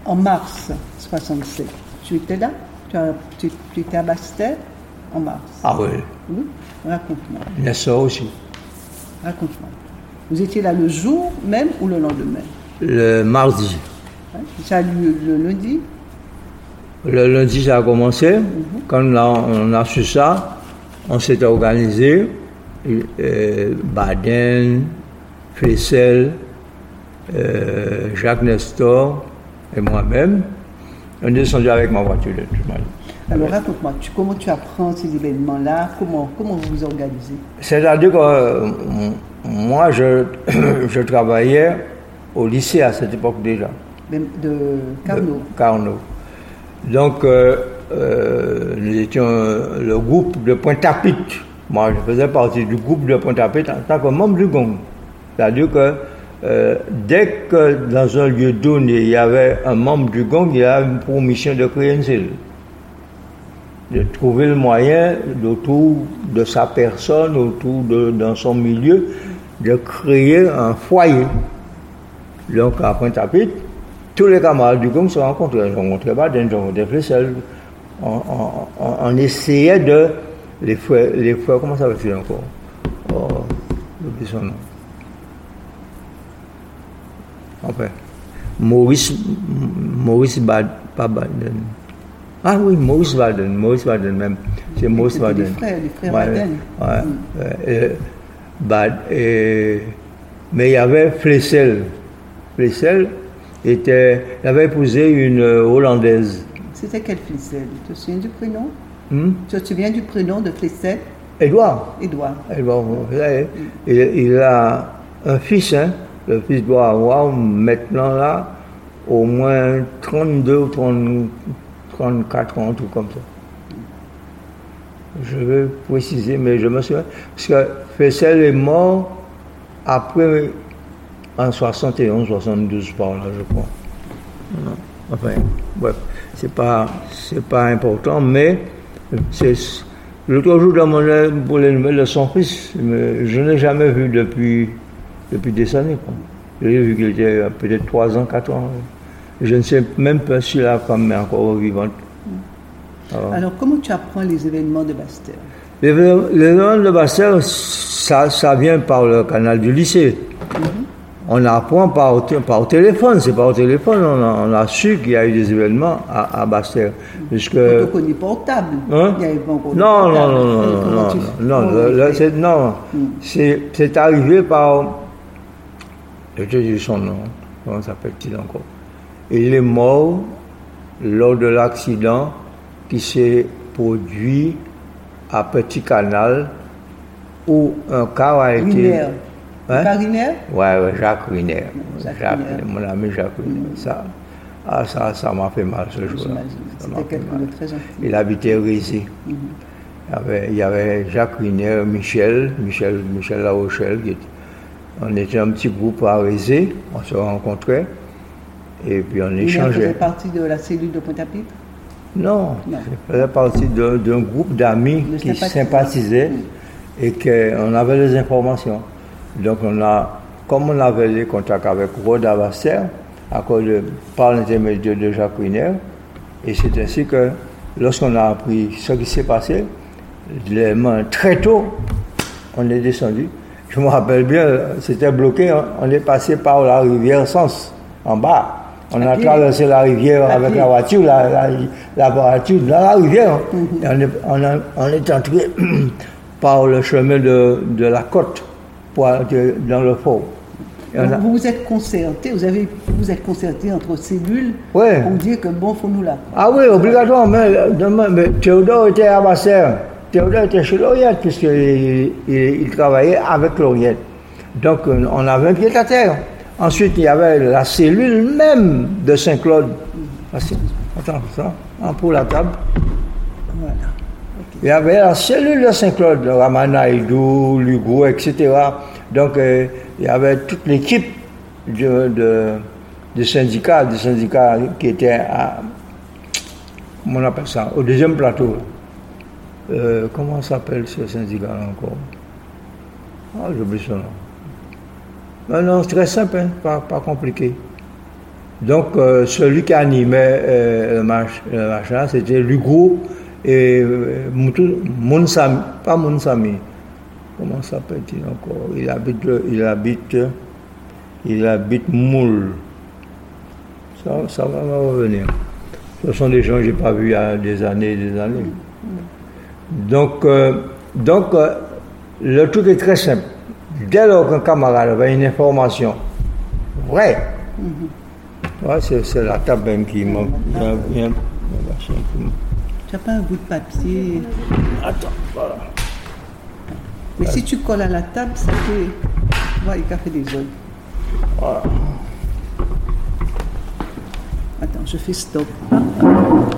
en mars 67, tu étais là? Tu étais à Basse-Terre en mars? Ah oui. Oui. Raconte-moi. Nassau aussi. Raconte-moi. Vous étiez là le jour même ou le lendemain? Le mardi. Ouais. Ça a lieu le lundi? Le lundi, ça a commencé. Quand on a su ça, on s'est organisé. Baden, Flessel, Jacques Nestor et moi-même. On est descendu avec ma voiture. Alors raconte-moi, comment tu apprends ces événements-là? Comment vous vous organisez? C'est-à-dire que moi, je travaillais au lycée à cette époque déjà. De Carnot. Carnot. Donc, nous étions le groupe de Pointe-à-Pitre. Moi, je faisais partie du groupe de Pointe-à-Pitre en tant que membre du gong. C'est-à-dire que dès que dans un lieu donné, il y avait un membre du gong, il avait pour mission de créer une cellule. De trouver le moyen autour de sa personne, dans son milieu, de créer un foyer. Donc, à Pointe-à-Pitre, tous les camarades du gong se rencontraient. Ils rencontraient Baden, ils rencontraient Flessel. On essayait de... Les frères, comment ça s'appelle encore? Oh, j'ai oublié son nom. Enfin, Maurice pas Baden. Ah oui, Maurice Baden même. C'est Maurice Baden. Les frères Baden. Mais il y avait Flessel. Flessel avait épousé une Hollandaise. C'était quel Flessel? Tu te souviens du prénom? Tu te souviens du prénom de Flessel? Édouard. Il a un fils, hein. Le fils doit avoir maintenant là au moins 32 ou 34 ans, tout comme ça. Je vais préciser, mais je me souviens. Parce que Flessel est mort après en 71, 72 par là, je crois. Non. Enfin, bref, c'est pas important, mais l'autre jour demandais pour les nouvelles de son fils, mais je ne l'ai jamais vu depuis des années. Quoi. Je l'ai vu qu'il était peut-être 3 ans, 4 ans. Je ne sais même pas si la femme est encore vivante. Alors, comment tu apprends les événements de Basse-Terre? Les événements de Basse-Terre, ça vient par le canal du lycée. On apprend par téléphone, c'est par téléphone, on a su qu'il y a eu des événements à Basse-Terre. Puisque... On connaît portable. Hein? Il y avait pas encore non. C'est arrivé par... Je te dis son nom, comment s'appelle-t-il encore? Il est mort lors de l'accident qui s'est produit à Petit Canal où un car a été... Hein? Riner? Oui, Jacques Riner. Mon ami Jacques Riner. Ça m'a fait mal ce jour-là. C'était quelqu'un de très gentil. Il habitait Rézé. Il y avait Jacques Riner, Michel La Rochelle. On était un petit groupe à Rézé, on se rencontrait et puis on échangeait. Il faisait partie de la cellule de Pointe-à-Pitre? Non, il faisait partie d'un groupe d'amis qui sympathisaient et qu'on avait des informations. Donc comme on avait des contacts avec Roda Basse-Terre, par l'intermédiaire de Jacques Riner, et c'est ainsi que lorsqu'on a appris ce qui s'est passé, très tôt, on est descendu. Je me rappelle bien, c'était bloqué, on est passé par la rivière Sens, en bas. On a traversé la rivière avec la voiture, la voiture dans la rivière. Et on est entré par le chemin de la côte dans le fort. Vous vous êtes concerté, vous êtes concerté entre cellules pour dire que bon, faut nous là. Ah oui, obligatoirement. Mais Théodore était à Basse-Terre. Théodore était chez Lauriette, puisqu'il travaillait avec Lauriette. Donc, on avait un pied à terre. Ensuite, il y avait la cellule même de Saint-Claude. Attends, ça, pour la table. Voilà. Okay. Il y avait la cellule de Saint-Claude, Ramanaïdou, Lugo, etc. Donc, il y avait toute l'équipe des syndicats qui étaient à, comment on appelle ça, au deuxième plateau. Comment s'appelle ce syndicat encore? J'ai oublié son nom. Non, c'est très simple, hein, pas compliqué. Donc, celui qui animait le machin, c'était Lugo et Mounsami, pas Mounsami. Comment s'appelle-t-il encore? Il habite Moule. Ça va me revenir. Ce sont des gens que je n'ai pas vus il y a des années et des années. Donc, le truc est très simple. Dès lors qu'un camarade avait une information vraie, ouais, c'est la table même qui manque. Tu n'as pas un bout de papier? Attends, voilà. Mais si tu colles à la table, ça fait. Ouais, il a fait des zones. Voilà. Attends, je fais stop.